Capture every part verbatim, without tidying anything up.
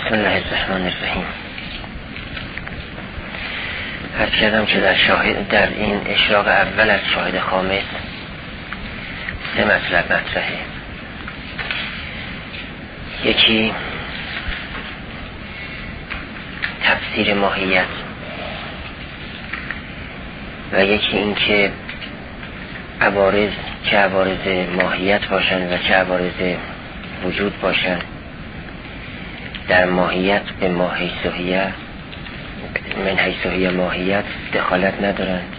بسم الله الرحمن الرحیم. عرض کردم که در شاهد در این اشراق اول از شاهد خامس سه مطلب مطرحه. یکی تفسیر ماهیت و یکی این که عوارض چه عوارض ماهیت باشند و چه عوارض وجود باشند در ماهیت به ما حیثیه من حیثیه ماهیت دخالت ندارند.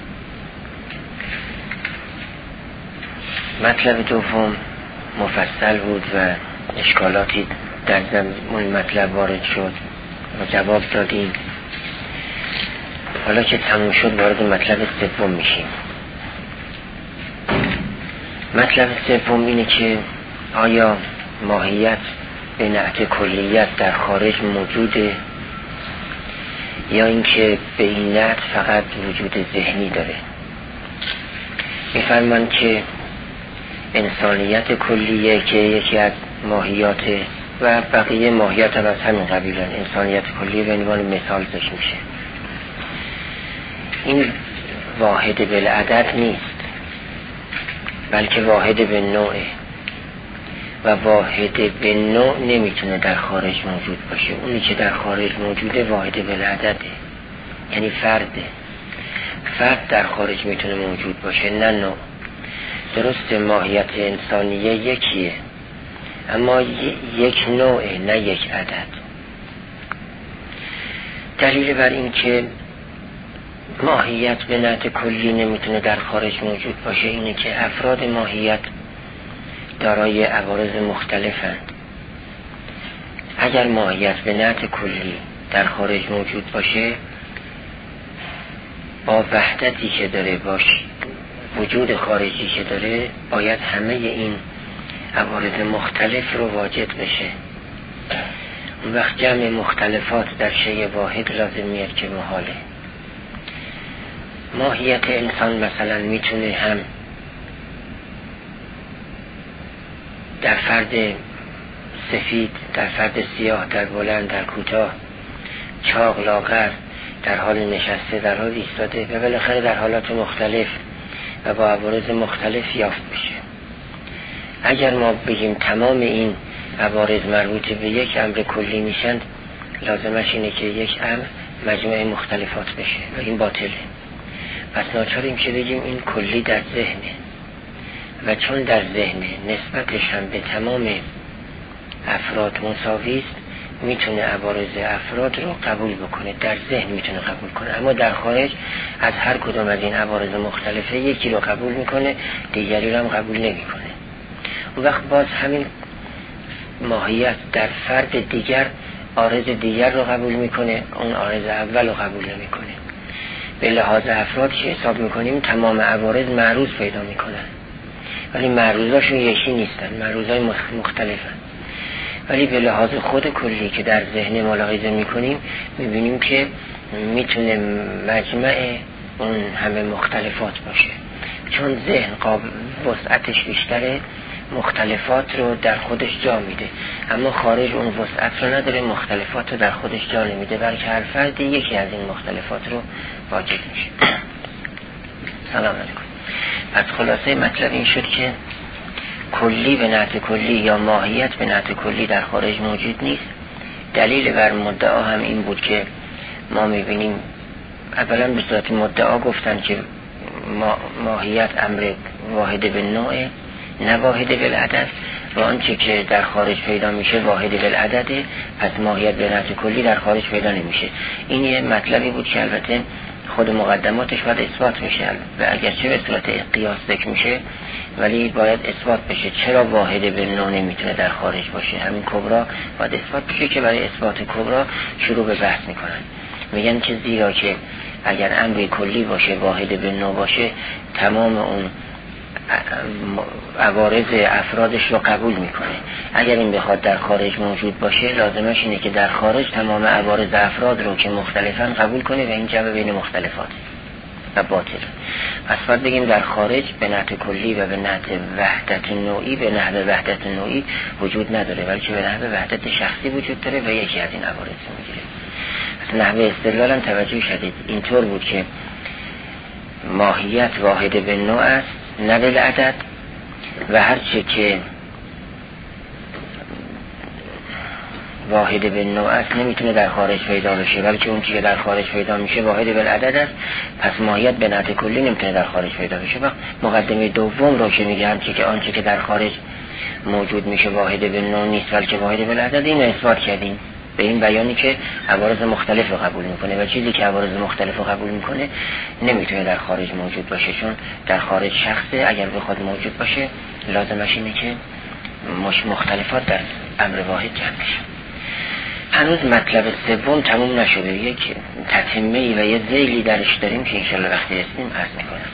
مطلب دوم مفصل بود و اشکالاتی در زمین مطلب وارد شد و جواب دادیم. حالا که تموم شد وارد مطلب سوم میشیم. مطلب سوم اینه که آیا ماهیت به نعت کلیت در خارج موجوده یا اینکه به این نعت فقط وجود ذهنی داره؟ میفرمان که انسانیت کلیه که یکی از ماهیات و بقیه ماهیات هم از همین قبیلن. انسانیت کلیه به عنوان مثال ذکر میشه. این واحد بالعدد نیست بلکه واحد به نوعه و واحد به نوع نمیتونه در خارج موجود باشه. اونی که در خارج موجوده واحد بالعدده، یعنی فرده. فرد در خارج میتونه موجود باشه نه نوع. درست ماهیت انسانیه یکیه اما یک نوعه نه یک عدد. دلیل بر این که ماهیت به نعت کلی نمیتونه در خارج موجود باشه اینه که افراد ماهیت دارای عوارض مختلفند. اگر ماهیت به نعت کلی در خارج موجود باشه با وحدتی که داره باش وجود خارجی که داره باید همه این عوارض مختلف رو واجد بشه. اون وقت جمع مختلفات در شیء واحد لازم میاد که محاله. ماهیت انسان مثلا میتونه هم در فرد سفید، در فرد سیاه، در بلند، در کوتاه، چاق، لاغر، در حال نشسته، در حال ایستاده و بالاخره در حالات مختلف و با عوارض مختلف یافت بشه. اگر ما بگیم تمام این عوارض مربوط به یک امر کلی میشند لازمش اینه که یک امر مجموعه مختلفات بشه و این باطله. پس ناچاریم که بگیم این کلی در ذهنه و چون در ذهنه نسبتش هم به تمام افراد مساوی است میتونه عوارض افراد رو قبول بکنه، در ذهن میتونه قبول کنه، اما در خارج از هر کدوم از این عوارض مختلفه یکی رو قبول میکنه دیگری رو هم قبول نمیکنه. اون وقت باز همین ماهیت در فرد دیگر عارض دیگر رو قبول میکنه، اون عارض اول رو قبول نمیکنه. به لحاظ افراد که حساب میکنیم تمام عوارض معروض پیدا میکنن ولی معروضاشون یکی نیستن، معروضای مختلفن. ولی به لحاظ خود کلی که در ذهن ملاحظه میکنیم میبینیم که میتونه مجمع اون همه مختلفات باشه. چون ذهن قابل وسعتش بیشتره مختلفات رو در خودش جا میده، اما خارج اون وسعت رو نداره، مختلفات رو در خودش جا نمیده بلکه هر فرد یکی از این مختلفات رو واجد میشه. سلام علیکم. پس خلاصه مطلب این شد که کلی به نعت کلی یا ماهیت به نعت کلی در خارج موجود نیست. دلیل بر مدعا هم این بود که ما میبینیم اولا به صورت مدعا گفتن که ما ماهیت امر واحد به نوع نه واحد بالعدد و آنچه که در خارج پیدا میشه واحد بالعدده، پس ماهیت به نعت کلی در خارج پیدا نمیشه. این یه مطلبی بود که البته خود مقدماتش باید اثبات میشه و اگرچه به صورت قیاس ذکر میشه ولی باید اثبات بشه چرا واحد به نوع نمیتونه در خارج باشه. همین کبرا باید اثبات بشه که برای اثبات کبرا شروع به بحث میکنن. میگن که زیرا که اگر امر کلی باشه واحد به نوع باشه تمام اون عوارض افرادش رو قبول میکنه. اگر این بخواد در خارج موجود باشه لازمش اینه که در خارج تمام عوارض افراد رو که مختلفن قبول کنه و این جمع بین مختلفات. و باطل. پس باید بگیم در خارج به نحو کلی و به نحو وحدت نوعی به نحو وحدت نوعی وجود نداره، بلکه به نحو وحدت شخصی وجود داره و یکی از این عوارض میگیره. پس نحو استدلال هم توجه شدید اینطور بود که ماهیت واحد به نوع است نه بالعدد، و هرچه که واحد به نوع است نمیتونه در خارج پیدا بشه، بلکه اون که در خارج پیدا میشه واحد بالعدد است. پس ماهیت به نحو کلی نمیتونه در خارج پیدا بشه. وقت مقدمه دوم رو که میگه همچه که آنچه که در خارج موجود میشه واحد به نوع نیست بلکه واحد بالعدد، این اثبات کردیم به این بیانی که عوارض مختلف رو قبول میکنه و چیزی که عوارض مختلف رو قبول میکنه نمیتونه در خارج موجود باشه، چون در خارج شخصه اگر بخواد موجود باشه لازمش اینه که مش مختلفات در امر واحد جمع بشه. هنوز مطلب سوم تموم نشده، یک تتمه‌ای و یه ذیلی درش داریم که انشالله وقتی رسیدیم عرض میکنم.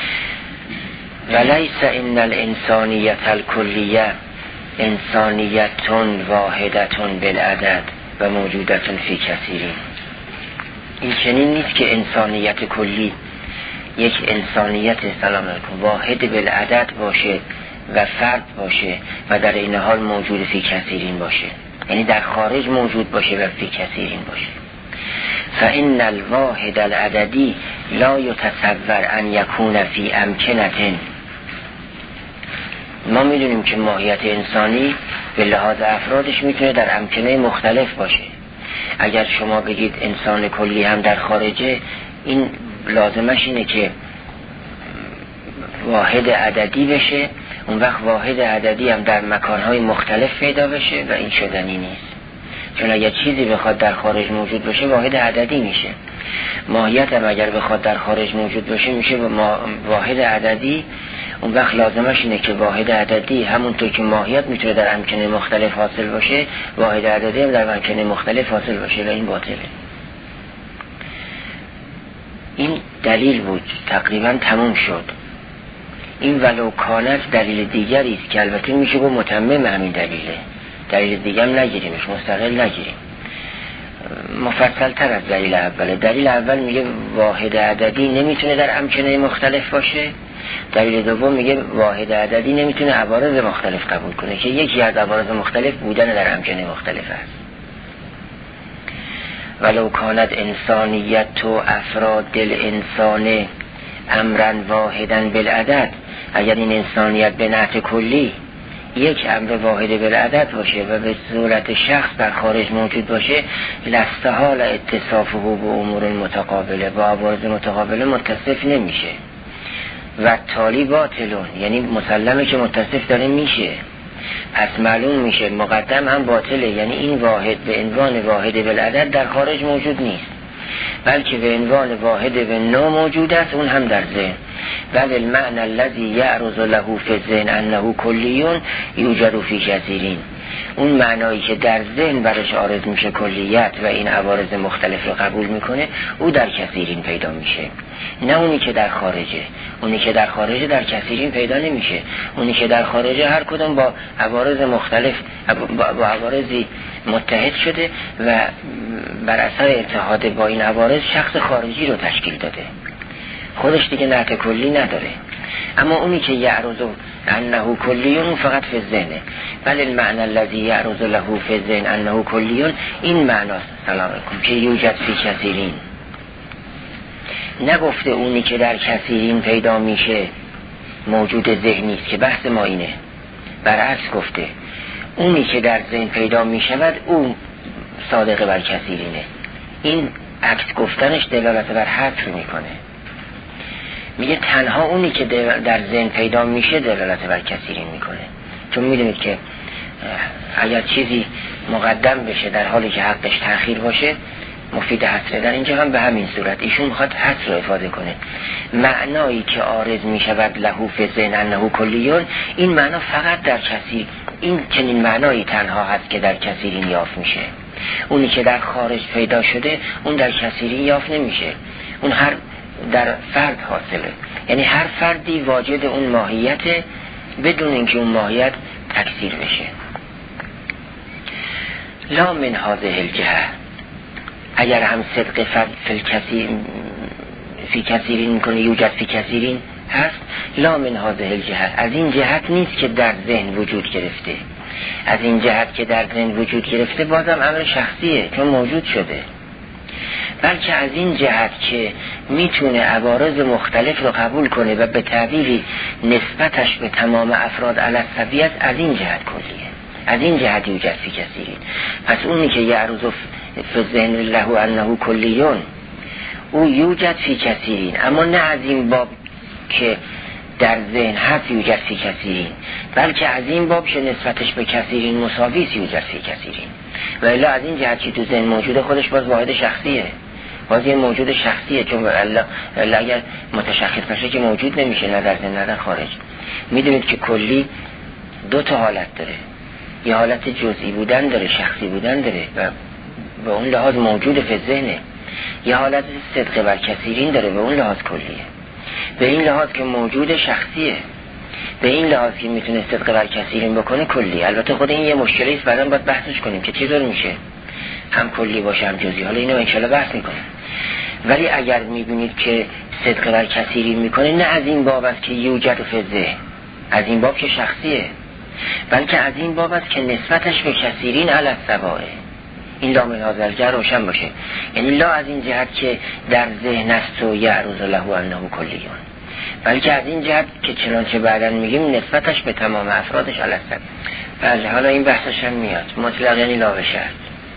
ولیس ان الانسانیت الکلیه انسانیتون واحدتون بالعدد و موجودتون فی کثیرین. این چنین نیست که انسانیت کلی یک انسانیت سلام علیکم واحد بالعدد باشه و فرد باشه و در این حال موجود فی کثیرین باشه، یعنی در خارج موجود باشه و فی کثیرین باشه. فإن الواحد العددی لا یتصور ان یکون فی امکنة. ما میدونیم که ماهیت انسانی به لحاظ افرادش میتونه در امکنه مختلف باشه. اگر شما بگید انسان کلی هم در خارجه، این لازمش اینه که واحد عددی بشه، اون وقت واحد عددی هم در مکانهای مختلف پیدا بشه و این شدنی نیست. چون اگر چیزی بخواد در خارج موجود باشه واحد عددی میشه. ماهیت هم اگر بخواد در خارج موجود باشه میشه واحد عددی، اون وقت لازمش اینه که واحد عددی همونطور که ماهیت میتونه در امکنه مختلف حاصل باشه، واحد عددی هم در امکنه مختلف حاصل باشه و این باطله. این دلیل بود، تقریبا تموم شد. این ولو کانت دلیل دیگری است که البته میشه با متمم همین دلیله، دلیل دیگه هم نگیریمش، مستقل نگیریم، مفصل تر از دلیل اوله. دلیل اول میگه واحد عددی نمیتونه در امکنه مختلف باشه، دلیل دوم میگه واحد عددی نمیتونه عوارض مختلف قبول کنه که یکی از عوارض مختلف بودن در امکنه مختلف است. ولو کانت انسانیت و افراد دل انسان امرن واحدن بالعدد، اگر این انسانیت به نحو کلی یک امر واحد بالعدد باشه و به صورت شخص در خارج موجود باشه، لستحال اتصافه به امور متقابله، با عوارض متقابله متصف نمیشه و تالی باطلون، یعنی مسلمه که متصف داره میشه، پس معلوم میشه مقدم هم باطله، یعنی این واحد به عنوان واحد بالعدد در خارج موجود نیست بلکه به عنوان واحد به نوع موجود است، اون هم در ذهن. بل المعنى الذي يعرض له في الذهن انه کلیون یوجد فی کثیرین، اون معنایی که در ذهن برش عارض میشه کلیت و این عوارض مختلف رو قبول میکنه، او در کثیرین پیدا میشه، نه اونی که در خارجه. اونی که در خارجه در کثیرین پیدا نمیشه، اونی که در خارجه هر کدوم با عوارض مختلف با عوارضی متحد شده و بر اثر اتحاد با این عوارض شخص خارجی رو تشکیل داده، خودش دیگه نحو کلی نداره. اما اونی که یعرض انه کلیون فقط فی الذهن، بل المعنى الذي یعرض له فی الذهن انه کلیون، این معناست سلام علیکم که یوجد فی کثیرین. نگفته اونی که در کثیرین پیدا میشه موجود ذهنی است که بحث ما اینه، برعکس گفته اونی که در ذهن پیدا میشود اون صادق بر کثیرینه. این عکس گفتنش دلالت بر حصر میکنه، میگه تنها اونی که در ذهن پیدا میشه دلالت بر کثیرین میکنه، چون میدونید که اگر چیزی مقدم بشه در حالی که حقش تأخیر باشه مفید حصره. در اینجا هم به همین صورت ایشون میخواد حصر رو افاده کنه. معنایی که عارض میشود لهو فی ذهن انه کلیون، این معنا فقط در کثیر، این چنین معنایی تنها هست که در کثیرین یافت میشه. اونی که در خارج پیدا شده اون در کثیرین یافت نمیشه، اون هر در فرد حاصله، یعنی هر فردی واجد اون ماهیت بدون اینکه اون ماهیت تکثیر بشه. لا من هذه الجهه، اگر هم صدق فرد فی الکثیر فی کثیرین میکنه یوجد فی کثیرین هست، لا من هذه الجهت، از این جهت نیست که در ذهن وجود گرفته. از این جهت که در ذهن وجود گرفته بازم امر شخصیه چون موجود شده، بلکه از این جهت که میتونه عوارض مختلف رو قبول کنه و به تعبیری نسبتش به تمام افراد علی السویه، از این جهت کلیه، از این جهت یوجد فی کثیرین. پس اونی که یعرض فی الذهن له انه کلیون، او یوجد فی کثیرین، اما نه از این باب که در ذهن هست یوجد فی کثیرین، بلکه از این باب که نسبتش به کثیرین مساوی یوجد فی کثیرین. و الا از این جهت که تو ذهن موجود خودش باز واحد شخصیه، باز یه موجود شخصیه، چون الله اگر متشخص بشه که موجود نمیشه، نه در ذهن نه در خارج. میدونید که کلی دو تا حالت داره، یه حالت جزئی بودن داره، شخصی بودن داره و به اون لحاظ موجود فی ذهنه، یه حالت صدق بر کثیرین داره، به اون لحاظ کلیه. به این لحاظ که موجود شخصیه، به این لحاظ که میتونه صدق بر کثیرین بکنه کلی. البته خود این یه مشکلی است، بعداً باید بحثش کنیم که چطور میشه هم کلی باشه هم جزئی. حالا اینو ان شاء الله بحث میکنیم. ولی اگر میبینید که صدق بر کثیرین میکنه، نه از این باب است که یوجد فی ذهن، از این باب که شخصیه، بلکه از این باب است که نسبتش به کثیرین علی السواء. این لا من هذا الجهت روشن باشه، یعنی لا از این جهت که در ذهن است و یعرض له انه کلیون، بلکه از این جهت که چنانچه بعداً میگیم نسبتش به تمام افرادش علی السواء. بله، حالا این بحثش هم میاد. مطلق یعنی لا به شرط.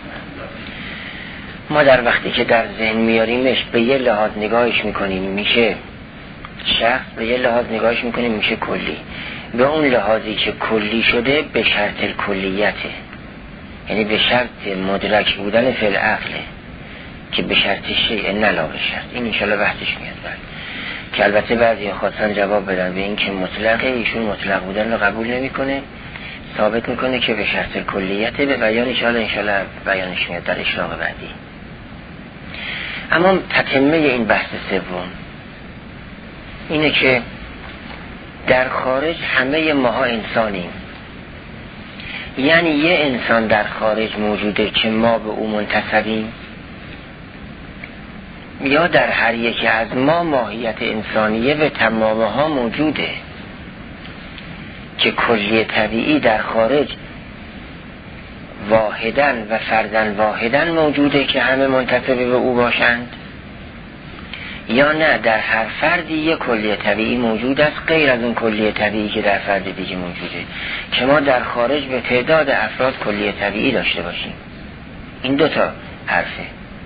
ما در وقتی که در ذهن میاریمش به یه لحاظ نگاهش میکنیم میشه شخص، به یه لحاظ نگاهش میکنیم میشه کلی. به اون لحاظی که کلی شده به شرط کلیته، یعنی به شرط مدرک بودن فعل عقله، که به شرط شیء نه لا به شرط. این انشالله بحثش میاد بعد، که البته بعضی خواستن جواب بدن به این که مطلقه، ایشون مطلق بودن رو قبول نمیکنه، ثابت میکنه که به شرط کلیته. به بیان انشالله انشالله بیانش میاد در اشراق بعدی. اما تتمه این بحث سوم اینه که در خارج همه ماها انسانیم، یعنی یه انسان در خارج موجوده که ما به او منتسبیم، یا در هر یکی از ما ماهیت انسانیه به تمامه ها موجوده که کلیه طبیعی در خارج واحدن و فردن واحدن موجوده که همه منتسب به او باشند، یا نه در هر فردی یک کلیه طبیعی موجود است غیر از اون کلیه طبیعی که در فرد دیگه موجوده، که ما در خارج به تعداد افراد کلیه طبیعی داشته باشیم. این دوتا حرفه.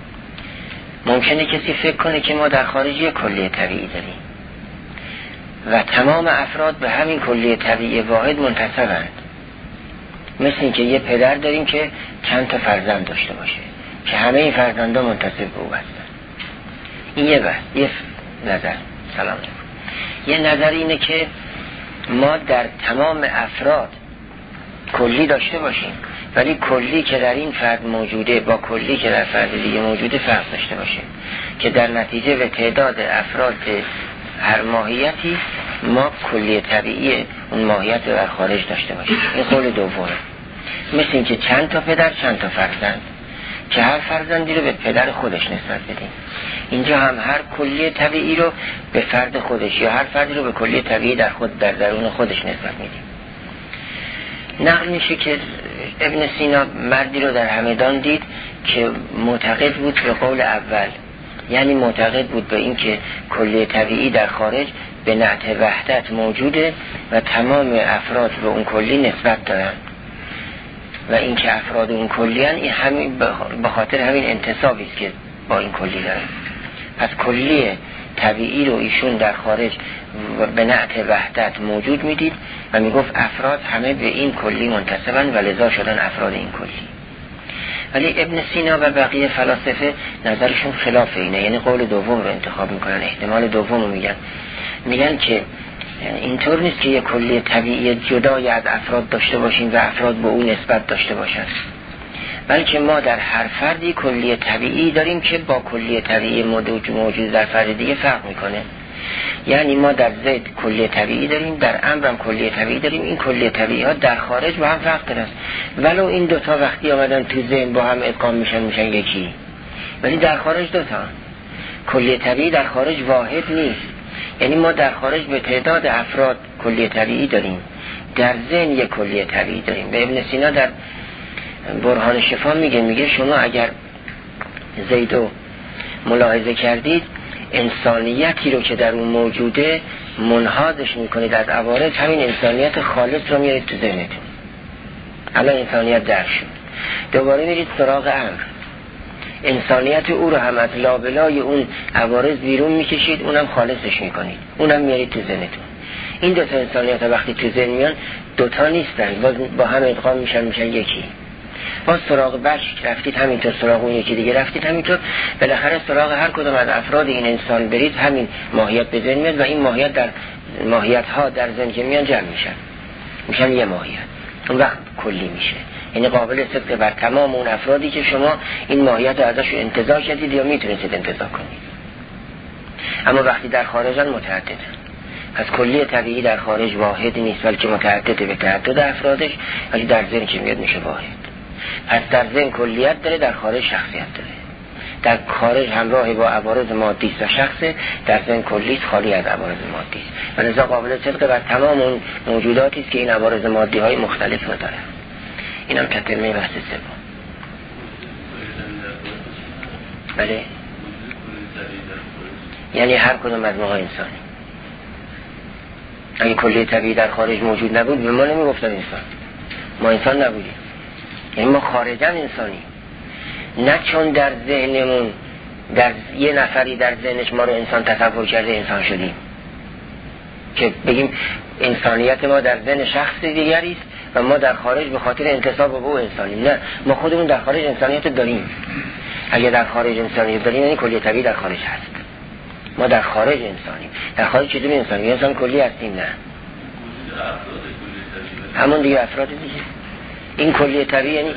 ممکنه کسی فکر کنه که ما در خارج یک کلیه طبیعی داریم و تمام افراد به همین کلیه طبیعی واحد منتسبند، مثل این که یه پدر داریم که چند تا فرزند داشته باشه که همه این فرزندها منتسب به او هستن. این یه بحث، یه نظر. سلام. یه نظر اینه که ما در تمام افراد کلی داشته باشیم، ولی کلی که در این فرد موجوده با کلی که در فرد دیگه موجوده فرق داشته باشه، که در نتیجه به تعداد افراد هر ماهیتی ما کلی طبیعی اون ماهیت رو در خارج داشته باشیم. این قول دومه. مثل این که چند تا پدر چند تا فرزند، که هر فرزندی رو به پدر خودش نسبت بدیم. اینجا هم هر کلیه طبیعی رو به فرد خودش یا هر فردی رو به کلیه طبیعی در خود در درون خودش نسبت میدیم. نقل میشه که ابن سینا مردی رو در همدان دید که معتقد بود به قول اول، یعنی معتقد بود به این که کلیه طبیعی در خارج به نعت وحدت موجوده و تمام افراد به اون کلی نسبت دارن و این که افراد اون کلی هن، این همین به خاطر همین انتصابی است که با این کلی دارن. پس کلی طبیعی رو ایشون در خارج به نعت وحدت موجود میدید و میگفت افراد همه به این کلی منتسبن و لذا شدن افراد این کلی. ولی ابن سینا و بقیه فلاسفه نظرشون خلاف اینه، یعنی قول دوم رو انتخاب میکنن، احتمال دوم رو میگن. میگن که اینطور نیست که یک کلی طبیعی جدای از افراد داشته باشیم و افراد به اون نسبت داشته باشن، بلکه ما در هر فردی کلی طبیعی داریم که با کلی طبیعی موجود در فرد دیگه فرق میکنه. یعنی ما در زید کلی طبیعی داریم، در امر هم کلی طبیعی داریم. این کلی طبیعی ها در خارج با هم فرق دارن، ولو این دوتا وقتی آمدن تو ذهن با هم ادغام میشن میشن یکی، ولی در خارج دوتا. کلیه طبیعی در خارج واحد نیست. یعنی ما در خارج به تعداد افراد کلیه طبیعی داریم، در ذهن یک کلیه طبیعی داریم. به ابن سینا در برهان شفا میگه میگه شما اگر زیدو ملاحظه کردید، انسانیتی رو که در اون موجوده منحازش میکنید از عوارض، همین انسانیت خالص رو میارید تو ذهنتون. الان انسانیت درک شد، دوباره میرید سراغ امر، انسانیت او رو هم از لابلای اون عوارض بیرون میکشید، اونم خالصش میکنید، اونم میارید تو ذهنتون. این دوتا انسانیت وقتی تو ذهن میان دوتا نیستن، باز با هم ادغام میشن میشن یکی. باز سراغ بشک رفتید، همینطور سراغ اون یکی دیگه رفتید، همینطور بالاخره سراغ هر کدوم از افراد این انسان برید، همین ماهیت به ذهن میاد و این ماهیت در ماهیت ها در ذهن که میان جمع میشن، میشن یه ماهیت. اون وقت کلی میشه، یعنی قابل صدق بر تمام اون افرادی که شما این ماهیت رو ازش انتزاع کردید یا میتونید انتزاع کنید. اما وقتی در خارجن متعددن. از کلی طبیعی در خارج واحد نیست، بلکه متعدده به تعدد افرادش، ولی در ذهن که میاد میشه واحد. پس در ذهن کلیت داره، در خارج شخصیت داره. در خارج همراه با عوارض مادی است و شخصه، در ذهن کلی خالی از عوارض مادی است و لذا قابل صدق بر تمام اون موجوداتی است که این عوارض مادی های مختلف رو داره. اینم تتمه بحث سوم. بله، یعنی هر کدوم از ما انسانی. اگه کلی طبیعی در خارج موجود نبود به ما نمیگفتن انسان، ما انسان نبودیم. یعنی ما خارجاً انسانی، نه چون در ذهنمون در یه نفری در ذهنش ما رو انسان تصور کرده انسان شدیم که بگیم انسانیت ما در ذهن شخص دیگری است و ما در خارج به خاطر انتساب به او انسانیم. نه، ما خودمون در خارج انسانیت داریم. اگه در خارج انسانیت داریم یعنی کلی طبیعی در خارج هست. ما در خارج انسانیم. در خارج چطوری انسانیم؟ انسان کلی هستیم؟ نه، همون دیگه افراد دیگه. این کلی طبیعی یعنی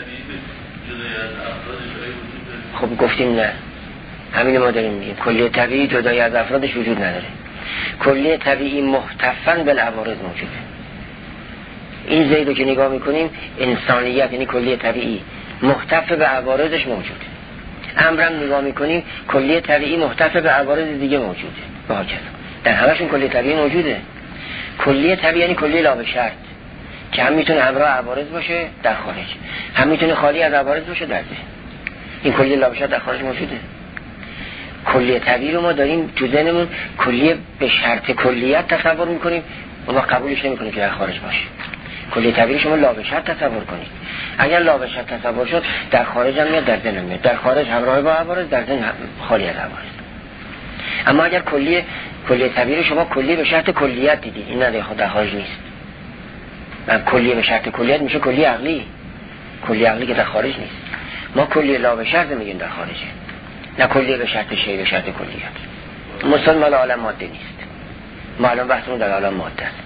خب گفتیم نه، همین ما داریم میگیم کلی طبیعی جدای از افرادش وجود نداره. کلی طبیعی محتفاً بالعوارض موجوده. این زیدو که نگاه میکنیم انسانیت یعنی کلی طبیعی محتف به عوارضش موجوده. امرم نگاه میکنیم کلی طبیعی محتف به عوارض دیگه موجوده و هکذا. در همشون کلی طبیعی موجوده. کلی طبیعی یعنی کلی لا به شرط که هم میتونه همراه عوارض باشه در خارج، هم میتونه خالی از عوارض باشه در ذهن. این کلی لا به شرط در خارج موجوده. کلی طبیعی رو ما داریم تو ذهنمون کلی به شرط کلیت تصور میکنیم و ما قبولش نمیکنیم که در خارج باشه. کلی طبیعی شما لا به شرط تصور کنید. اگر لا به شرط تصور شد در خارج هم میاد، در ذهن میاد. در خارج همراه با عوارض، در ذهن خالی از عوارض. اما اگر کلی کلی طبیعی شما کلی به شرط کلیت دیدید، این نه در خارج نیست. من کلی به شرط کلیت میشه کلی عقلی. کلی عقلی که در خارج نیست. ما کلی لا به شرط میگیم در خارجه، نه کلی به شرط شی به شرط کلیت. مثلا مال عالم ماده نیست. ما الان بحثمون در عالم ماده است.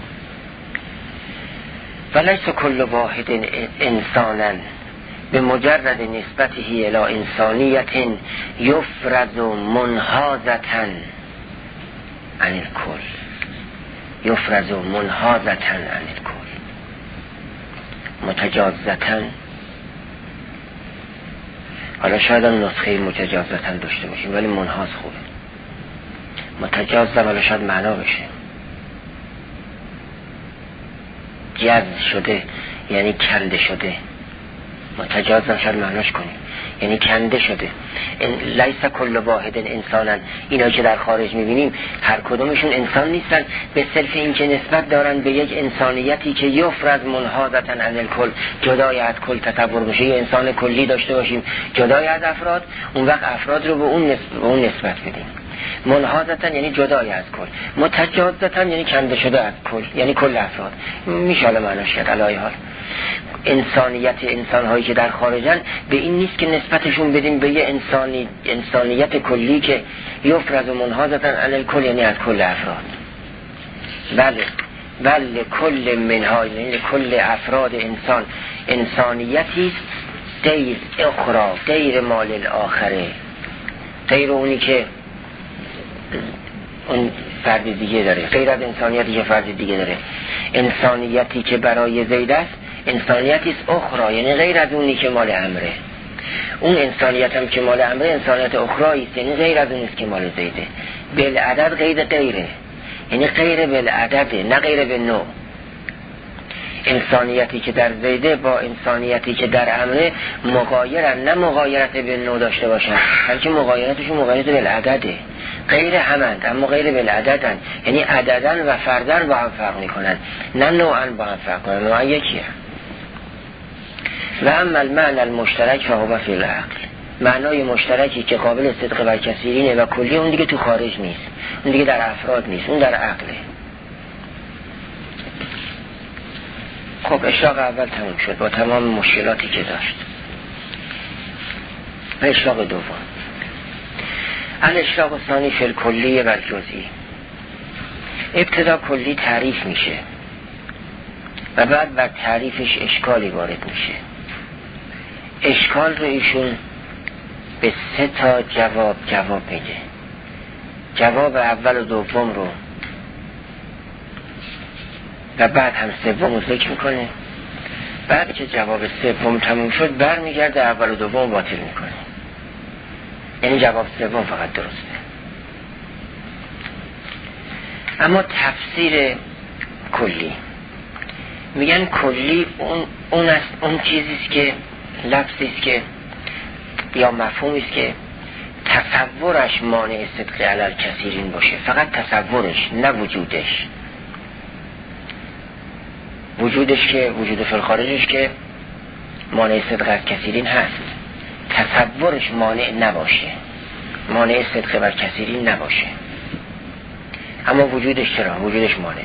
ولیس کل واحد انسانا به مجرد نسبته الى انسانیت یفرز منحازتا عن الکل. یفرز منحازتا عن الکل متجازتا. حالا شاید هم نسخه متجازتا داشته باشیم ولی منحاز خوبه. متجازا حالا شاید معنا بشه جذب شده، یعنی کنده شده. متجازا شاید معناش کنیم یعنی کنده شده. لیس کل واحد انسانا، اینا که در خارج میبینیم هر کدومشون انسان نیستن، به صرف این که نسبت دارن به یک انسانیتی که یفرض منحازتا عن الکل، جدای از کل تصور بشه. یه انسان کلی داشته باشیم جدای از افراد، اون وقت افراد رو به اون نسبت, به اون نسبت بدیم. منحازتا یعنی جدای از کل، متجازتا یعنی کنده شده از کل، یعنی کل افراد. میشه حالا معناش کرد. علای حال انسانیت انسان هایی که در خارجن به این نیست که نسبتشون بدیم به یه انسانی انسانیت کلی که یفرض منحازتا علی الکل، یعنی از کل افراد. بله بله کل منها، یعنی کل افراد انسان انسانیتی غیر اخرى، غیر مال الاخره، غیر اونی که اون فرد دیگه داره، غیر از انسانیتی که فرد دیگه داره. انسانیتی که برای زید است انسانیتی است اخرى، یعنی غیر از اونی که مال امره. اون انسانیت هم که مال امره انسانیت اخرایی است، یعنی غیر از اون است که مال زیده. بالعدد غیر غیره، یعنی غیر بالعدده نه غیر بالنوع. انسانیتی که در زیده با انسانیتی که در امره مغایرن، نه مغایرت به نوع داشته باشن، بلکه مغایرتشون مغایرت بالعدده. غیر همند اما غیر بالعددن، یعنی عددن و فردن با هم فرق میکنن، نه نوعا با هم فرق کنن، نوعا یکیه. و اما المعنى المشترک فهو فی العقل، معنای مشترکی که قابل صدق بر کثیرینه و کلی، اون دیگه تو خارج نیست، اون دیگه در افراد نیست، اون در عقله. خب اشراق اول تموم شد با تمام مشکلاتی که داشت. اشراق دوم، الاشراق ثانی فی الکلی و الجزئی. ابتدا کلی تعریف میشه و بعد بر تعریفش اشکالی وارد میشه. اشکال رو ایشون به سه تا جواب جواب میده. جواب اول و دوم رو و بعد هم سوم رو ذکر میکنه. بعد که جواب سوم تموم شد برمیگرده اول و دوم باطل میکنه، یعنی جواب سوم فقط درسته. اما تفسیر کلی، میگن کلی اون اون است، اون چیزیست که لفظی است که یا مفهومی است که تصورش مانع صدق علی الکثیرین باشه، فقط تصورش نه وجودش. وجودش که وجود فی الخارجش که مانع صدق از کثیرین هست، تصورش مانع نباشه، مانع صدق بر کثیرین نباشه. اما وجودش چرا؟ وجودش مانع.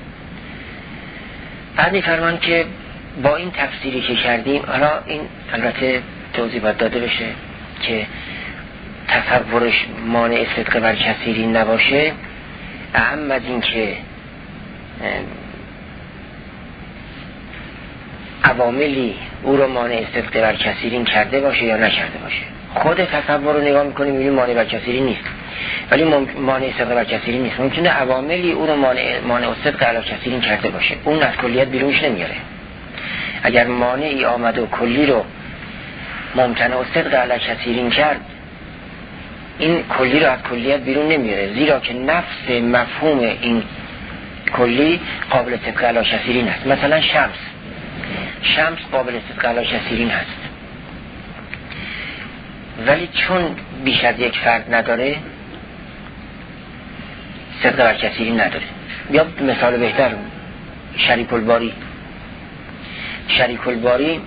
بعد می‌فرمان که با این تفسیری که کردیم، حالا این البته توضیح باید داده بشه که تصورش مانع صدق بر کثیرین نباشه، اهم از این که عواملی او رو مانع صدق بر کثیرین کرده باشه یا نکرده باشه. خود تصور رو نگاه میکنیم میبینیم مانع بر کثیرین نیست، ولی مانع صدق بر کثیرین نیست. ممکنه عواملی او رو مانع مانع صدق علی کثیرین کرده باشه، اون از کلیت بیرونش نمیاره. اگر مانعی آمد و کلی رو ممتنع صدق علی کثیرین کرد، این کلی رو از کلیت بیرون نمیاره، زیرا که نفس مفهوم این کلی قابل صدق علی کثیرین است. مثلا شمس شمس قابل صدق علی کثیرین هست، ولی چون بیش از یک فرد نداره صدق بر کثیرین نداره. یا مثال بهتر شریک الباری. شریک الباری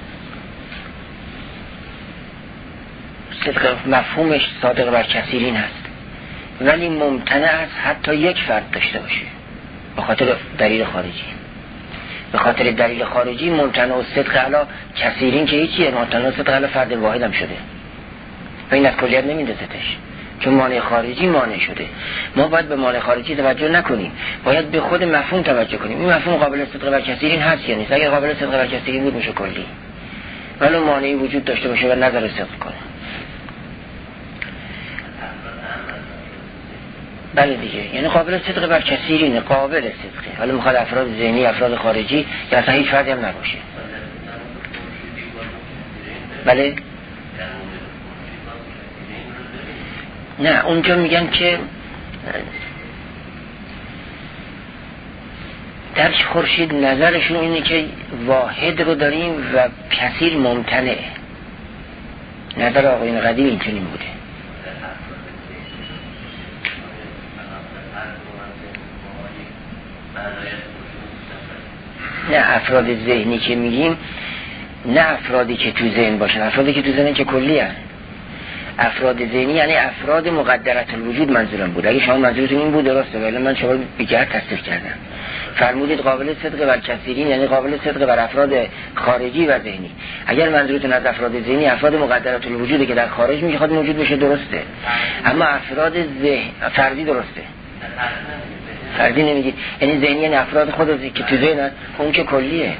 صدق مفهومش صادق بر کثیرین هست، ولی ممتنع است حتی یک فرد داشته باشه به خاطر دلیل خارجی. به خاطر دلیل خارجی ممتنع و صدق علی کثیرین که هیچیه، ممتنع و صدق علی فرد واحد هم شده و این از کلیت نمیندازتش، چون مانع خارجی مانع شده. ما باید به مانع خارجی توجه نکنیم، باید به خود مفهوم توجه کنیم. این مفهوم قابل صدق بر کثیرین هست یا نیست؟ اگه قابل صدق بر کثیرین بود میشه کلی، ولی مانعی وجود داشته باشه و نظر صدق کنه. بله دیگه، یعنی قابل صدق بر کثیرین، قابل صدقه، حالا میخواد افراد ذهنی، افراد خارجی یا اصلا هیچ فردی هم نباشه. بله نه، اونجا میگن که در خورشید نظرشون اینه که واحد رو داریم و کثیر ممتنع. نظر آقایون قدیم این چنین بوده. نه افراد ذهنی که میگیم، نه افرادی که تو ذهن باشن، افرادی که تو ذهن که کلی هست. افراد ذهنی یعنی افراد مقدرت الوجود منظورم بود. اگه شما منظورتون این بود درسته، ولی من شما بیجهت تصدیق کردم. فرمودید قابل صدق بر کثیرین یعنی قابل صدق بر افراد خارجی و ذهنی. اگر منظورتون از افراد ذهنی افراد مقدرت الوجوده که در خارج میخواد موجود بشه درسته، اما افراد ذهن فردی درسته. فردی نمیگید، یعنی ذهنی یعنی افراد خود که تو ذهن اون که کلیه.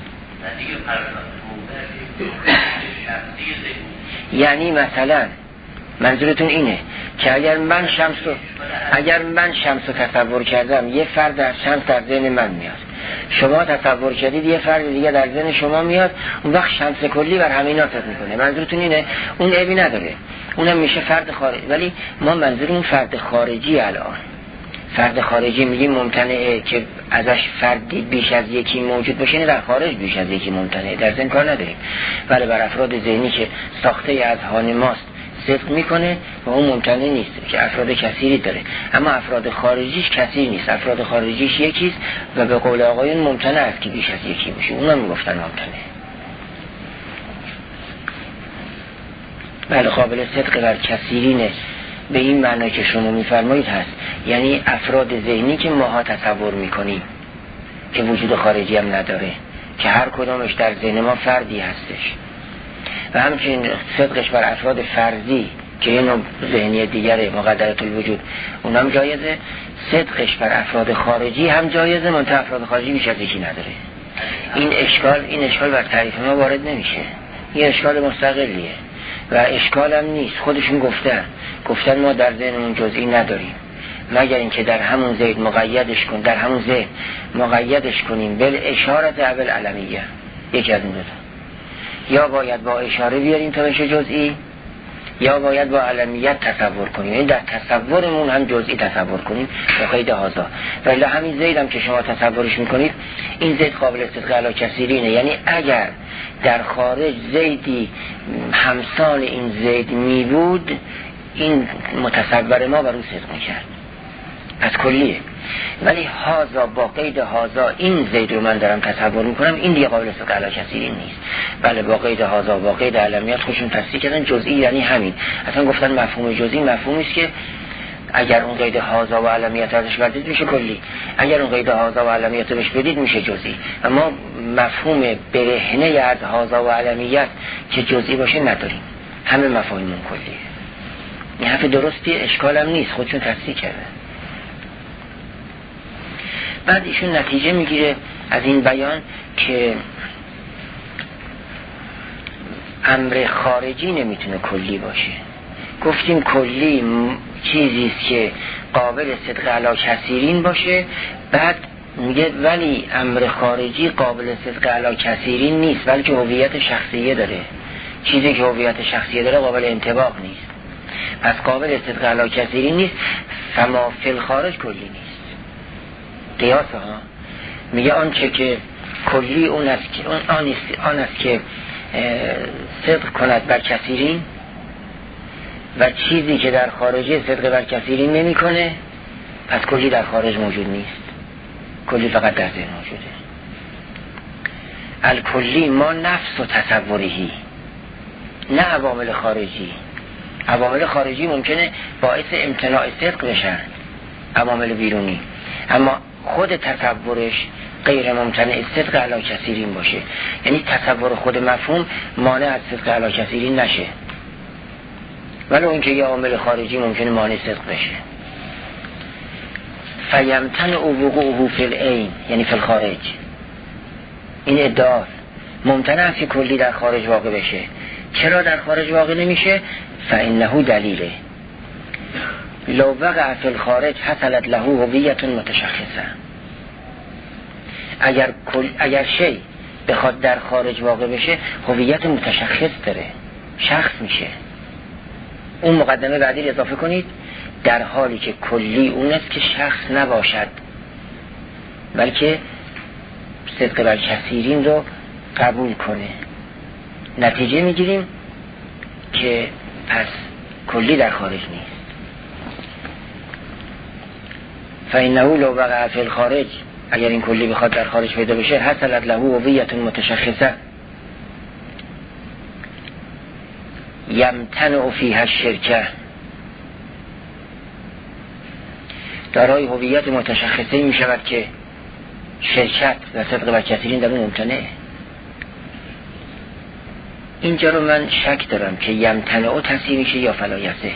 یعنی مثلا منظورتون اینه که اگر من شمس رو اگر من شمس رو تصور کردم، یه فرد از شمس در ذهن من میاد، شما تصور کردید یه فرد دیگه در ذهن شما میاد، اون وقت شمس کلی بر همه اینا تاثیر میکنه. منظورتون اینه اون عیبی نداره، اونم میشه فرد خارجی. ولی ما منظورمون فرد خارجی. الان فرد خارجی میگیم ممتنعه که ازش فردی بیش از یکی موجود باشه، نه در خارج بیش از یکی ممتنعه، در ذهن کار نداریم. ولی بر افراد ذهنی که ساخته اذهان ماست صدق میکنه و اون ممتنع نیست که افراد کثیری داره، اما افراد خارجیش کثیر نیست، افراد خارجیش یکیست و به قول آقایون ممتنع است که بیش از یکی باشه، اونم میگفتن ممتنع. بله قابل صدق بر کثیرینه به این معنی که شما میفرمایید هست، یعنی افراد ذهنی که ماها تصور میکنیم که وجود خارجی هم نداره، که هر کدامش در ذهن ما فردی هستش، و همچنین صدقش بر افراد فرضی که یه نوع ذهنی دیگره مقدرات الوجود اونم جایزه، صدقش بر افراد خارجی هم جایزه، منتها افراد خارجی بیش از یکی نداره. این اشکال این اشکال بر تعریف ما وارد نمیشه، یه اشکال مستقلیه و اشکال هم نیست. خودشون گفتن گفتن ما در ذهنمون جزئی نداریم مگر اینکه در همون ذهن مقیدش کن در همون ذهن مقیدش کنیم بل اشارت اول علمیه، یکی از این دو، یا باید با اشاره بیاریم تا بشه جزئی، یا باید با علمیت تصور کنیم، یعنی در تصورمون هم جزئی تصور کنیم با قید هازا. ولی همین زید هم که شما تصورش میکنید، این زید قابل صدق علی کثیرینه، یعنی اگر در خارج زیدی همسان این زید می بود، این متصور ما بر او صدق میکرد از کلیه. ولی هازا با قید هازا این زید رو من دارم تصور میکنم، این دیگه قابل صدق علی کثیرین نیست. بله با قید هازا با قید علمیت خودشون تصدیق کردن جزئی یعنی همین. اصلا گفتن مفهوم جزئی مفهومی است که اگر اون قید هازا و علمیت ازش بردید میشه کلی، اگر اون قید هازا و علمیت بهش بدید میشه جزئی. اما مفهوم برهنه از هازا و علمیت که جزئی باشه نداریم، همه مفاهیمون کلیه. این حرف درستی، اشکال هم نیست، خودشون تصدیق کردن. بعد ایشون نتیجه میگیره از این بیان که امر خارجی نمیتونه کلی باشه. گفتیم کلی چیزی است که قابل صدق علی کثیرین باشه، بعد میگه ولی امر خارجی قابل صدق علی کثیرین نیست، بلکه هویت شخصیه داره. چیزی که هویت شخصیه داره قابل انطباق نیست، پس قابل صدق علی کثیرین نیست. فما فی الخارج کلی نیست. قیاس ها میگه آنچه که کلی اون است که اون آن است, آن است که صدق کند بر کثیرین، و چیزی که در خارجه صدق بر کثیرین نمی کنه، پس کلی در خارج موجود نیست، کلی فقط در ذهن موجوده. الکلی ما نفس و تصوریهی، نه عوامل خارجی. عوامل خارجی ممکنه باعث امتناع صدق بشن، عوامل بیرونی، اما خود تصورش غیر ممتنع صدق علی کثیرین باشه، یعنی تصور خود مفهوم مانع از صدق علی کثیرین نشه، ولی اون که یه عامل خارجی ممکنه مانع صدق بشه. فیمتنع وقوعه فی العین، یعنی فی الخارج. این ادعا ممتنع است که کلی در خارج واقع بشه. چرا در خارج واقع نمیشه؟ فانه دلیله لو وقع فی الخارج حصلت له هویت متشخصه. اگر کل اگر شی بخواد در خارج واقع بشه، هویت متشخص داره، شخص میشه. اون مقدمه بعدی اضافه کنید، در حالی که کلی اون است که شخص نباشد، بلکه صدق بر کثیرین رو قبول کنه. نتیجه میگیریم که پس کلی در خارج نیست. فإنه لو وقع فی الخارج، اگر این کلی بخواد در خارج پیدا بشه، حصلت له هویت متشخصه یمتنع فیها الشرکه، دارای هویت متشخصه می شود که شرکت و صدق بر کثیرین در اون ممتنعه. اینجا رو من شک دارم که یمتنع تصحیح میشه یا فلایسه.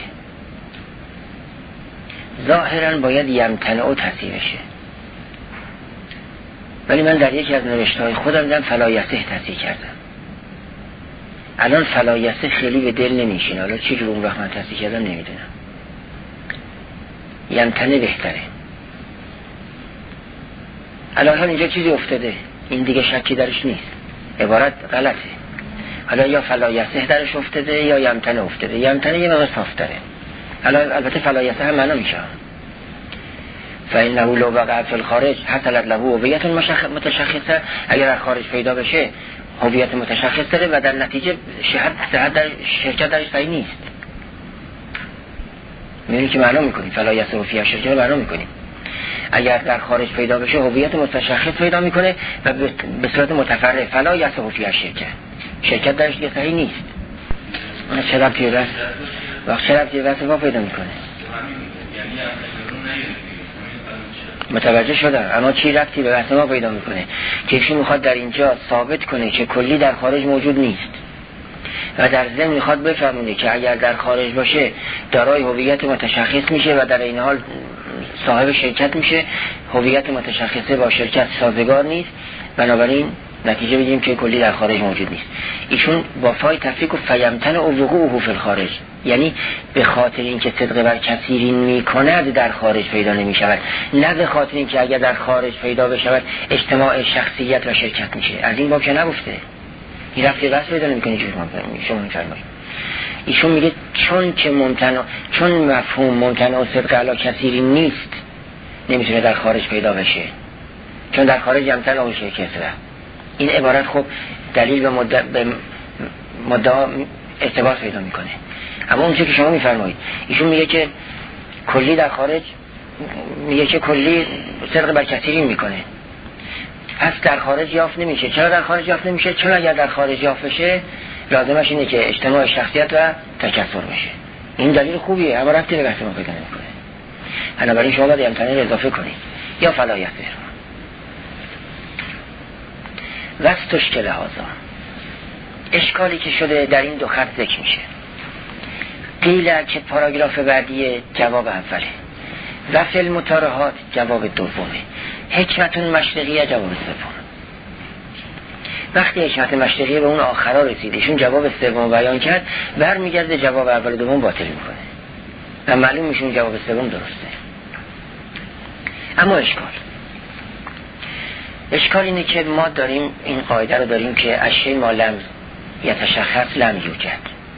ظاهرا باید یمتنع تصحیح بشه، ولی من در یکی از نوشته‌های خودم دیدم فلایسه تصحیح کردم. الان فلایسه خیلی به دل نمیشین، حالا چه جور اون وقت من تصحیح کردم نمیدونم. یمتنع بهتره. الان اینجا چیزی افتاده، این دیگه شکی درش نیست، عبارت غلطه. حالا یا فلایسه درش افتاده یا یمتنه افتاده. یمتنه یه مقدار صافتره. الان البته فلایسه هم معنا میشه. فإنه لو وقع في الخارج حصلت له هویت متشخصه. اگر در خارج پیدا بشه هویت متشخص داره و در نتیجه شهر در شرکت درش صحیح نیست. می‌بینید که معنا می‌کنیم فلایسه و فیها شرکت معنا می‌کنیم. اگر در خارج پیدا بشه هویت متشخص پیدا میکنه و به صورت متفرع فلا یصح فیها شرکت، شرکت درش دیگه صحیح نیست. اون چه ربطی داره؟ وقت چه ربطی به ما پیدا میکنه؟ متوجه شدم، اما چی ربطی به بحث ما پیدا میکنه؟ که ایشون میخواد در اینجا ثابت کنه که کلی در خارج موجود نیست و در ضمن میخواد بفهمونه که اگر در خارج باشه دارای هویت متشخص میشه و در این حال صاحب شرکت میشه، هویت متشخصه با شرکت سازگار نیست، بنابراین نتیجه بگیریم که کلی در خارج موجود نیست. ایشون با فای تفریق و فیمتن و وقوعه فی الخارج، یعنی به خاطر اینکه صدق بر کثیرین میکند در خارج پیدا نمیشود، نه به خاطر اینکه اگر در خارج پیدا بشود اجتماع شخصیت و شرکت میشه. از این باب که نگفته، این رفتی بس پیدا نمیکنه. شما میفرمایید ایشون میگه چون که ممتنع، چون مفهوم ممتنع و صدق علی کثیری نیست نمیتونه در خارج پیدا بشه، چون در خارج امتنع و شرکت. این عبارت خب دلیل به مدعا به مدعا ارتباط پیدا میکنه. اما اون چیزی که شما میفرمایید ایشون میگه که کلی در خارج، میگه که کلی صدق بر کثیری میکنه، پس در خارج یافت نمیشه. چرا در خارج یافت نمیشه؟ چون اگر در خارج یافت بشه لازمش اینه که اجتماع شخصیت و تکثر بشه. این دلیل خوبیه، اما ربطی به بحث ما پیدا نمیکنه. بنابراین شما باید امتناع اضافه کنید یا فلایسه. وستشکل هازا، اشکالی که شده در این دو خط ذکر میشه. قیل که پاراگراف بعدی جواب اوله و فی المتارهات جواب دومه، حکمتون مشرقیه جواب سوم. وقتی حکمت مشرقیه به اون آخرا رسیدشون جواب سوم بیان کرد، برمیگرده جواب اول دوم باطل میکنه و معلوم میشه اون جواب سوم درسته. اما اشکال اشکال اینه که ما داریم این قاعده رو داریم که اشیاء ما لم یتشخص لم یوجد.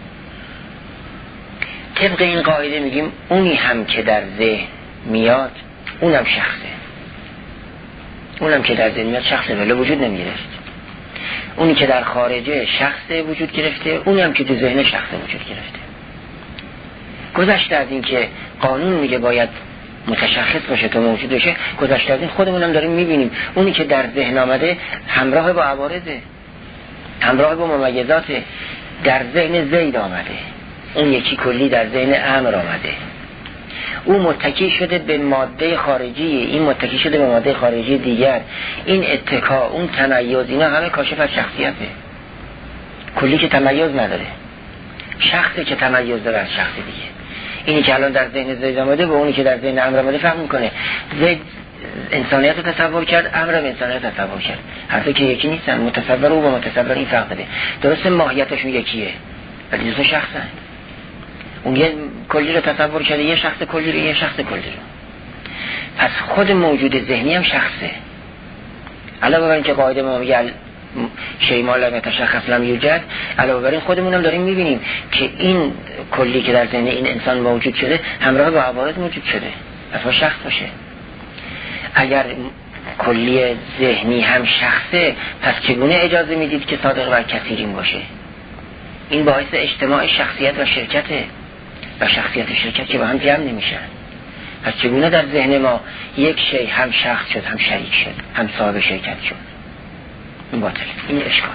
طبق این قاعده میگیم اونی هم که در ذهن میاد اونم شخصه، اونم که در ذهن میاد شخصه ولی وجود نمیگرفت. اونی که در خارجه شخصه وجود گرفته، اونی هم که تو ذهن شخصه وجود گرفته. گذشته از این که قانون میگه باید متشخص باشه تا موجود بشه، گذشته از این خودمونم داریم میبینیم اونی که در ذهن آمده همراه با عوارضه، همراه با ممیزاته. در ذهن زید آمده، اون یکی کلی در ذهن امر آمده، اون متکی شده به ماده خارجی، این متکی شده به ماده خارجی دیگر. این اتکا، اون تمیز، اینا همه کاشف از شخصیته. کلی که تمیز نداره، شخصی که تمیز داره از شخص دیگه. اینی که الان در ذهن زید آمده به اونی که در ذهن امر آمده فرق میکنه. زید انسانیت رو تصور کرد، امر هم انسانیت رو تصور کرد. هر دو که یکی نیستن، متصور او و متصور این فرق داره. درسته ماهیتشون یکیه ولی دو شخصن. اون یه کلی رو تصور کرده، یه شخص کلی رو، یه شخص کلی رو. پس خود موجود ذهنی هم شخصه. علاوه بر اینکه قاعده ما میگه شیء ما لم یتشخص لم یوجد، علاوه بر این خودمونم داریم میبینیم که این کلی که در ذهن این انسان موجود شده همراه با عوارض موجود شده، اصلا شخص باشه. اگر کلی ذهنی هم شخصه، پس چگونه اجازه میدید که صادق بر کثیرین باشه؟ این باعث اجتماع شخصیت و شرکته و شخصیت و شرکت که با هم جمع نمیشن. پس چگونه در ذهن ما یک شی هم شخص شد، هم شریک شد، هم صاحب شرکت شد؟ این باطل، این اشکال.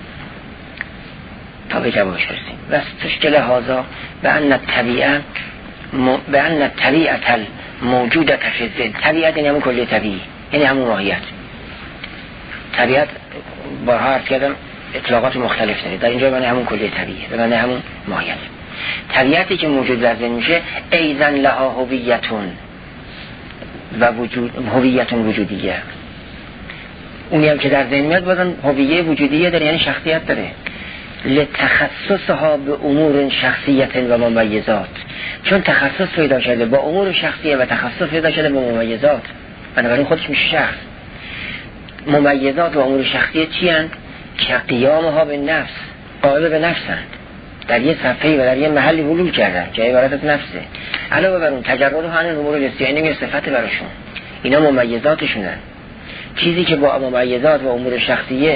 تا به جوابش برسیم. و تشکل هازا به ان طبیعه م... به ان طبیعت موجودت فی الذهن. طبیعت یعنی همون کلی طبیعی، یعنی همون ماهیت. طبیعت بارها عرض کردم اطلاقات مختلف داره، در اینجا معنی همون کلی طبیعیه، به معنی همون ماهیت. طبیعتی که موجود در ذهن میشه ایضا لها هویتون و وجود، هویتون وجودیه. اونی هم که در ذهن میاد بازم هویه وجودیه داره، یعنی شخصیت داره. لتخصصها به امور شخصیت و ممیزات، چون تخصص پیدا شده با امور شخصیه و تخصص پیدا شده با ممیزات، بنابراین خودش میشه شخص. ممیزات و امور شخصی چی هستند؟ که قیامها به نفس، قائل به نفسند، در یه صفحه و در یه محلی ولول کردن که عبارت از نفسه. علاوه بر اون تجرد و هن امور حسیه، این یه صفت براشون، اینا ممیزاتشونن. چیزی که با ممیزات و امور شخصیه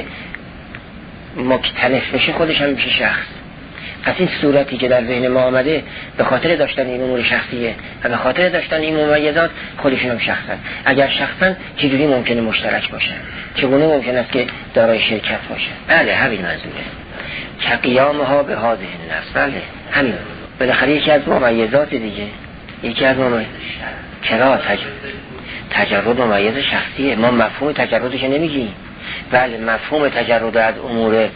مختلف بشه خودش هم میشه شخص. پس این صورتی که در ذهن ما آمده به خاطر داشتن این امور شخصیه و به خاطر داشتن این ممیزات خودشون هم شخصن. اگر شخصن چجوری ممکنه مشترک باشن؟ چگونه ممکن است که دارای شرکت باشن؟ بله همین منظوره. که قیامها به هذه النفس، بله همین. بالاخره یکی از ممیزات دیگه، یکی از ممیزات چرا تج... تجرد ممیز شخصیه. ما مفهوم تجردش نمیگیم. بله مفهوم تجرد از امور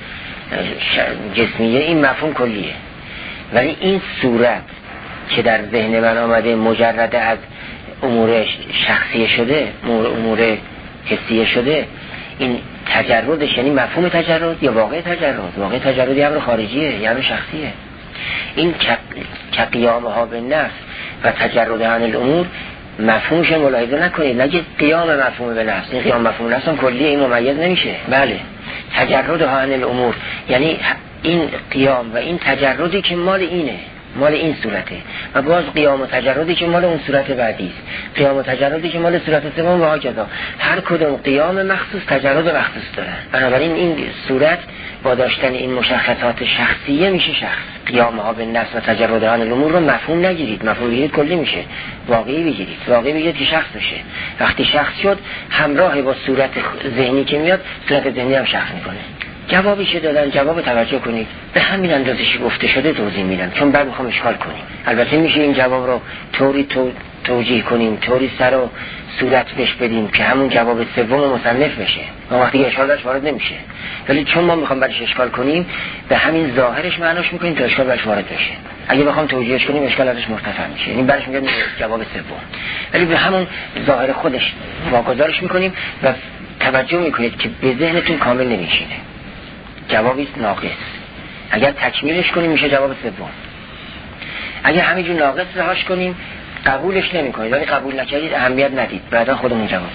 جسمیه این مفهوم کلیه، ولی این صورت که در ذهن من آمده مجرد از امور شخصیه شده، امور, امور حسیه شده، این تجردش یعنی مفهوم تجرد یا واقع تجرد؟ واقع تجرد یه امر خارجیه، یه امر شخصیه. این که قیامها به نفس و تجرد عن الامور مفهومش ملاحظه نکنید، نگید قیام مفهوم به نفس، این قیام مفهوم نفس هم کلیه، این ممیز نمیشه. بله تجرد عن الامور یعنی این قیام و این تجردی که مال اینه، مال این صورته، و باز قیام و تجردی که مال اون صورت بعدی است، قیام و تجردی که مال صورت سوم و هاکذا. هر کدوم قیام مخصوص تجرد مخصوص دارن. بنابراین این صورت با داشتن این مشخصات شخصیه میشه شخص. قیامها به نفس و تجرد عن الامور رو مفهوم نگیرید، مفهوم بگیرید کلی میشه، واقعی بگیرید، واقعی بگیرید که شخص بشه. وقتی شخص شد همراه با صورت ذهنی که میاد، صورت ذهنی هم شخص میکنه. جوابی که دادن، جواب توجه کنید، به همین اندازه‌ای گفته شده توضیح میدم، چون بعد میخوام اشکال کنیم. البته میشه این جواب رو طوری تو توجیه کنیم، طوری سر و صورت بهش بدیم که همون جواب سوم مصنف بشه و وقتی اشکال داشت وارد نمیشه. ولی چون ما میخوام برش اشکال کنیم، به همین ظاهرش معناش میکنیم تا اشکال برش وارد بشه. اگه بخوام توجیهش کنیم اشکال ازش مرتفع میشه، یعنی برش میگم جواب سوم، ولی به همون ظاهر خودش واگذارش میکنیم و توجه میکنید که به ذهنتون کامل نمیشینه. جوابی ناقص. اگر تکمیلش کنیم میشه جواب سوم. اگر همینجور ناقص رهاش کنیم قبولش نمی‌کنید، ولی قبول نکردید اهمیت ندید، بعدا خودمون جواب.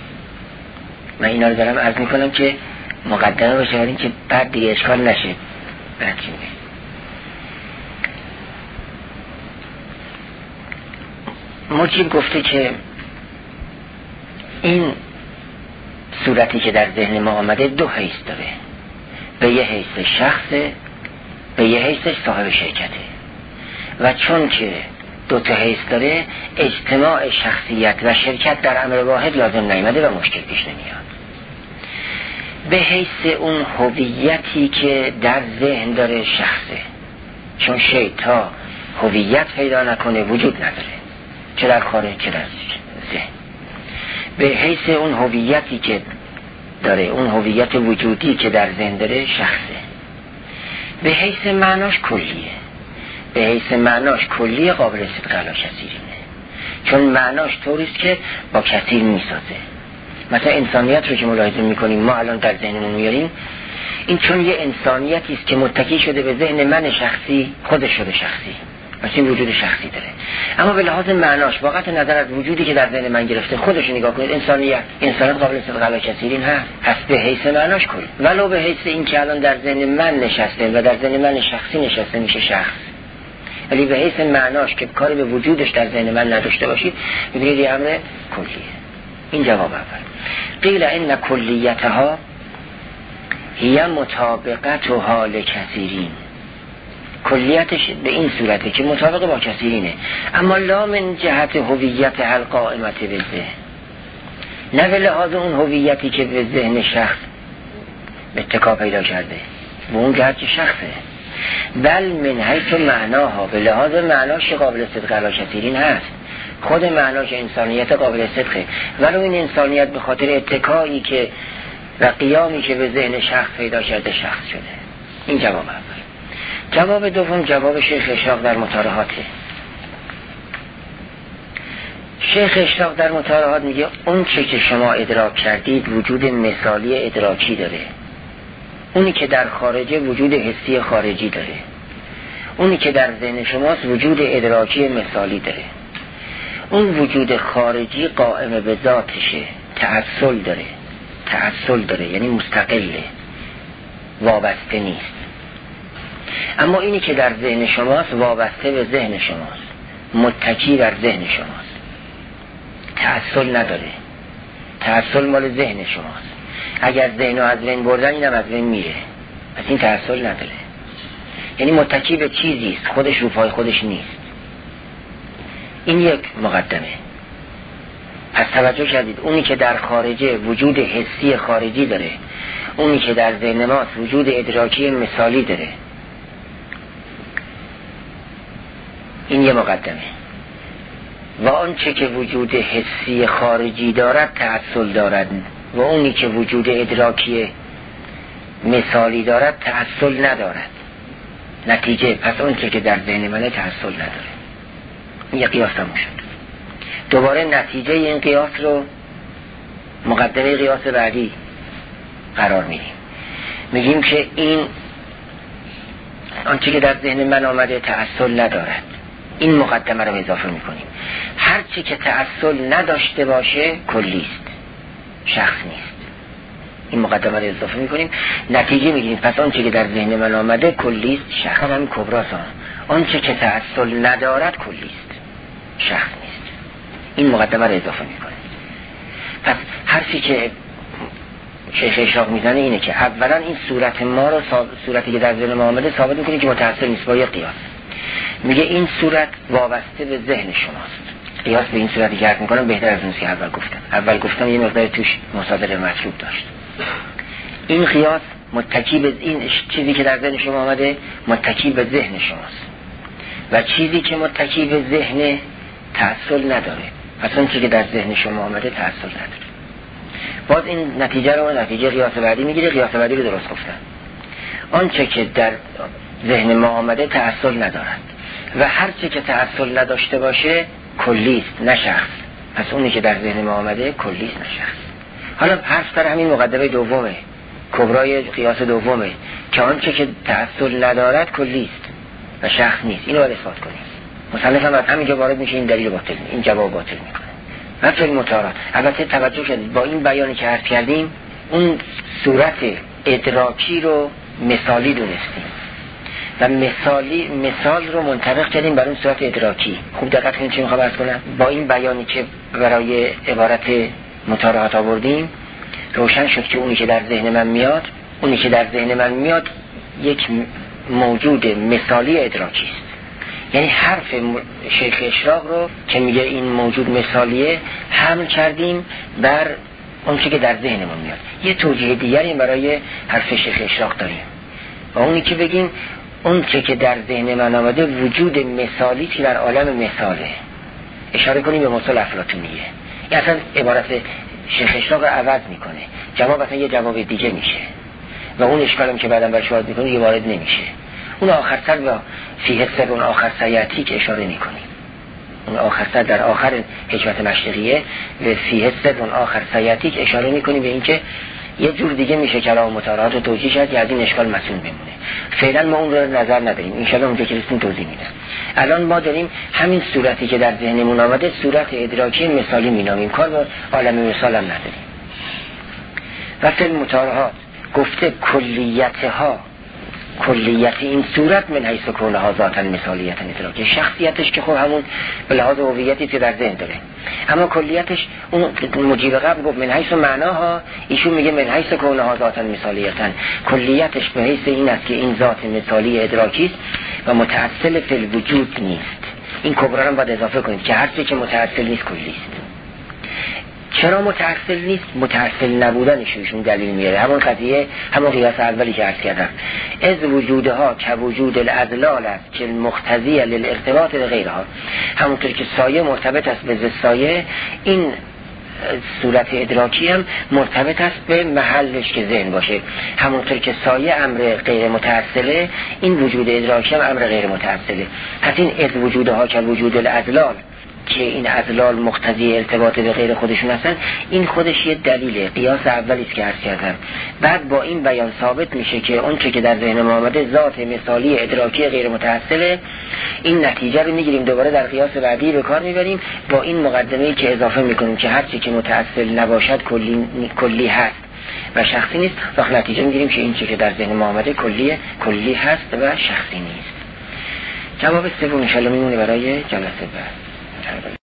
من اینا رو دارم عرض میکنم که مقدمه باشه، ولی که بعد دیگه اشکال نشه. بعد چی میگه؟ مجیب گفته که این صورتی که در ذهن ما آمده دو حیث داره، به یه حیث شخصه، به یه حیث صاحب شرکته، و چون که دو تا حیث داره اجتماع شخصیت و شرکت در امر واحد لازم نیامده و مشکل پیش نمیاد. به حیث اون هویتی که در ذهن داره شخصه، چون شی تا هویت پیدا نکنه وجود نداره، چه در خارج چه در ذهن. به حیث اون هویتی که داره، اون هویت وجودی که در ذهن داره شخصه. به حیث معناش کلیه، به حیث معناش کلیه، قابل صدق علی کثیرینه، چون معناش طوریست که با کثیر میسازه. مثلا انسانیت رو که ملاحظه میکنیم ما الان در ذهنمون میاریم، این چون یه انسانیتی است که متکی شده به ذهن من شخصی، خودش شده شخصی، پس این وجود شخصی داره. اما به لحاظ معناش واقعا نظر از وجودی که در ذهن من گرفته خودش نگاه کنید، انسانیت انسانیت قابل صدق علی کثیرین هست، پس به حیث معناش کل، ولو به حیث این که الان در ذهن من نشسته و در ذهن من شخصی نشسته میشه شخص، ولی به حیث معناش که کاری به وجودش در ذهن من نداشته باشید ببینید یه امر کلیه. این جواب اول. قیل ان کلیتها هی مطابقت و حال کثیرین، کلیتش به این صورته که مطابق با کثیرینه، اما لا من جهت هویت القائمه به ذهن، نه به لحاظ اون هویتی که به ذهن شخص اتکا پیدا کرده و اون جهت که شخصه، بل من حیث معناها، به لحاظ معناش قابل صدق علی کثیرین هست، خود معناش انسانیت قابل صدقه، ولو این انسانیت به خاطر اتکایی که و قیامی که به ذهن شخص پیدا کرده شخص شده. این جواب اول. جواب دوم جواب شیخ اشراق در مطالعاته. شیخ اشراق در مطالعات میگه اون چه که شما ادراک کردید وجود مثالی ادراکی داره، اونی که در خارجه وجود حسی خارجی داره، اونی که در ذهن شماست وجود ادراکی مثالی داره. اون وجود خارجی قائم به ذاتشه، تعسل داره، تعسل داره، یعنی مستقله، وابسته نیست. اما اینی که در ذهن شماست وابسته به ذهن شماست، متکی بر ذهن شماست، تعسل نداره. تعسل مال ذهن شماست. اگر ذهن رو از بین بردن اینم از بین میره، پس این تعسل نداره. یعنی متکی به چیزی است، خودش رو پای خودش نیست. این یک مقدمه. پس توجه کردید اونی که در خارجه وجود حسی خارجی داره، اونی که در ذهن ماست وجود ادراکی مثالی داره. این یه مقدمه. و آنچه که وجود حسی خارجی دارد تعسل دارد و اونی که وجود ادراکی مثالی دارد تعسل ندارد. نتیجه پس آنچه که در ذهن منه تعسل نداره. این یه قیاس تموم شد. دوباره نتیجه این قیاس رو مقدمه قیاس بعدی قرار میدیم. میگیم که این آنچه که در ذهن من آمده تعسل ندارد. این مقدمه رو اضافه میکنیم. هر چی که تعسل نداشته باشه کلیست، شخص نیست. این مقدمه رو اضافه میکنیم، نتیجه میگیریم پس آنچه که در ذهن من آمده کلیست، شخص هم کبراست. آنچه که تعسل ندارد کلیست، شخص نیست. این مقدمه رو اضافه میکنه. پس حرفی که شیخ اشراق میزنه اینه که اولا این صورت ما رو، صورتی که در ذهن ما آمده ثابت میکنه که متعسل نیست با یک قیاس. میگه این صورت وابسته به ذهن شماست. قیاس به این صورتی که عرض میکنم بهتر از اون که اول گفتم. اول گفتم یه مقدار توش مصادره مطلوب داشت. این قیاس متکی به این چیزی که در ذهن شما آمده متکی به ذهن شماست و چیزی که متکی به ذهن تعسل نداره. پس اون چیزی که در ذهن شما آمده تعسل نداره. باز این نتیجه رو نتیجه قیاس بعدی میگیره. قیاس بعدی رو درست گفتن. آنچه که در ذهن ما آمده تعسل ندارد و هر چه که تعسل نداشته باشه کلیست نه شخص. پس اونی که در ذهن ما آمده کلیست نه شخص. حالا حرف در همین مقدمه دومه، کبرای قیاس دومه، که آنچه که تعسل ندارد کلیست و شخص نیست. اینو باید اثبات کنیم. مصنف هم از همینجا وارد میشه، این دلیل باطل، این جواب باطل میکنه. مثل مطالعات. البته توجه کنید با این بیانی که عرض کردیم اون صورت ادراکی رو مثالی دونستیم و مثالی مثال رو منطبق کردیم بر اون صورت ادراکی. خوب دقت کنید چی میخوام عرض کنم. با این بیانی که برای عبارت مطالعات آوردیم روشن شد که اونی که در ذهن من میاد اونی که در ذهن من میاد یک موجود مثالی ادراکی است. یعنی حرف شیخ اشراق رو که میگه این موجود مثالیه حمل کردیم بر اون چیزی که در ذهنمون میاد. یه توجیه دیگری برای حرف شیخ اشراق داریم و اونی که بگیم اون چیزی که در ذهن من آمده وجود مثالی که در عالم مثاله. اشاره کنیم به مثال افلاطونیه. این اصلا عبارت شیخ اشراق رو عوض میکنه. جواب اصلا یه جواب دیگه میشه و اون اشکالم که بعداً برش وارد میکنه یه وارد نمیشه. اون آخر سر و فیه سر اون آخر سیاتی که اشاره میکنیم. اون آخر سر در آخر حکمت مشرقیه و فیه سر اون آخر سیاتی که اشاره میکنیم به این که یه جور دیگه میشه کلام مطالعات و توجیه شد یا از این اشکال مسئول بمونه. فعلا ما اون رو نظر نداریم. انشالله اونجا که رسیم توضیح میدم. الان ما داریم همین صورتی که در ذهنمون آمده صورت ادراکی مثالی مینامیم. کار با عالم مثال هم نداریم. و فی المطالعات گفته کلیتها، کلیت این صورت من حیث کونها ذاتا مثالیت ادراکی، شخصیتش که خب همون به لحاظ هویتی که در ذهن داره، اما کلیتش اون مجیب قبل گفت من حیث معناها، ایشون میگه من حیث کونها ذاتا مثالیت، کلیتش به حیث این است که این ذات مثالی ادراکی است و متأصل فی الوجود نیست. این کبرا رو باید اضافه کنید که هر چیزی که متأصل نیست کلیست. چرا متأصل نیست؟ متأصل نبودنش ایشون دلیل میاره. همون قضیه همون قیاس اولی که عرض کردم، از وجودها که وجود الاضلال است که مقتضی للارتباط بغیرها. همونطور که سایه مرتبط است به ضد سایه، این صورت ادراکی هم مرتبط است به محلش که ذهن باشه. همونطور که سایه امر غیر متأصله، این وجود ادراکی هم امر غیر متأصله. پس این از وجودها که وجود الاضلال که این اضلال مقتضی ارتباط به غیر خودشون هستن، این خودش یه دلیله. قیاس اولی است که عرض کردم. بعد با این بیان ثابت میشه که اون چه که در ذهن ما آمده ذات مثالی ادراکی غیر متأصله. این نتیجه رو میگیریم دوباره در قیاس بعدی به کار میبریم با این مقدمه‌ای که اضافه میکنیم که هر چی که متأصل نباشد کلی کلی هست و شخصی نیست. وقت نتیجه میگیریم که این چیزی که در ذهن ما آمده کلیه، کلی هست و شخصی نیست. جواب سوم ان شاء الله میمونه برای جلسه بعد.